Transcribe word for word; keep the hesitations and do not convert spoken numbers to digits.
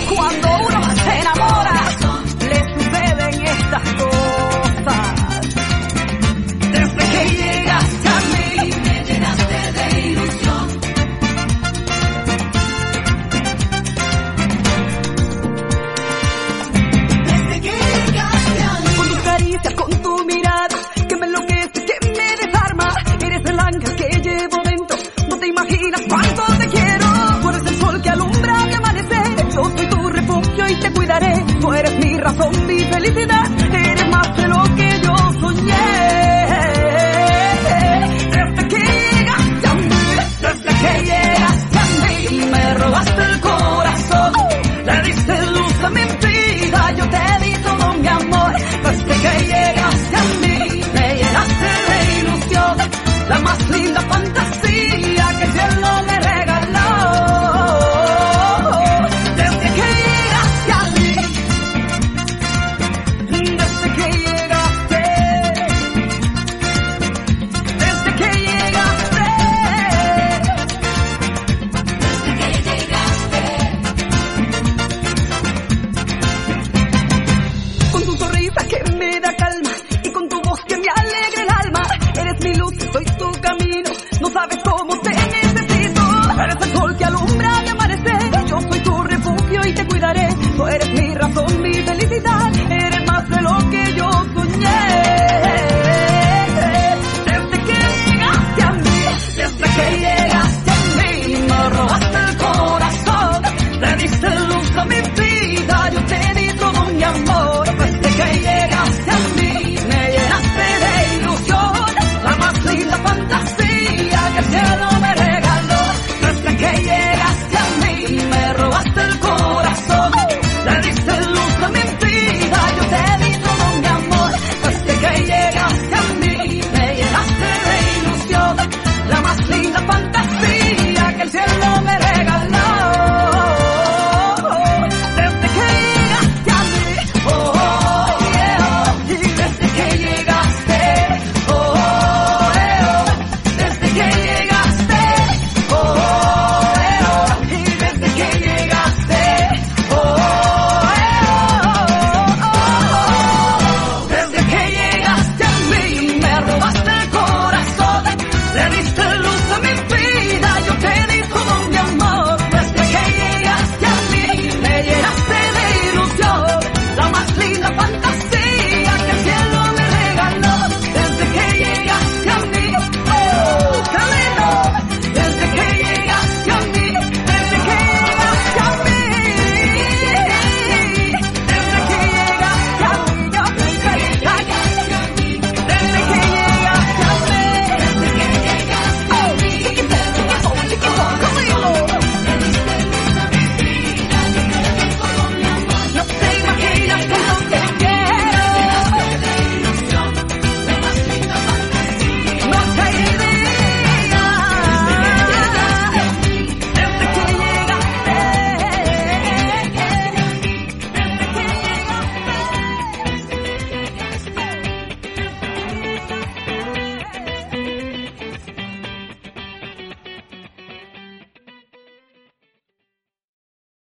Cuando uno se enamora, le suceden estas cosas. Desde que llegaste a mí, me llenaste de ilusión. Desde que llegaste a mí, con tus caricias, con tu mirada, que me enloquece, que me desarma. Eres el ángel que llevo dentro, no te imaginas cuánto te quiero. Tú eres el sol que alumbra mi amanecer, yo soy tu refugio y te cuidaré. Tú eres mi razón, mi felicidad, eres más de lo que yo soñé. Desde que llegaste a mí, desde que llegaste a mí, me robaste el corazón, le diste luz a mi vida, yo te di todo mi amor. Desde que llegaste a mí, me llenaste de ilusión, la más linda fantasía.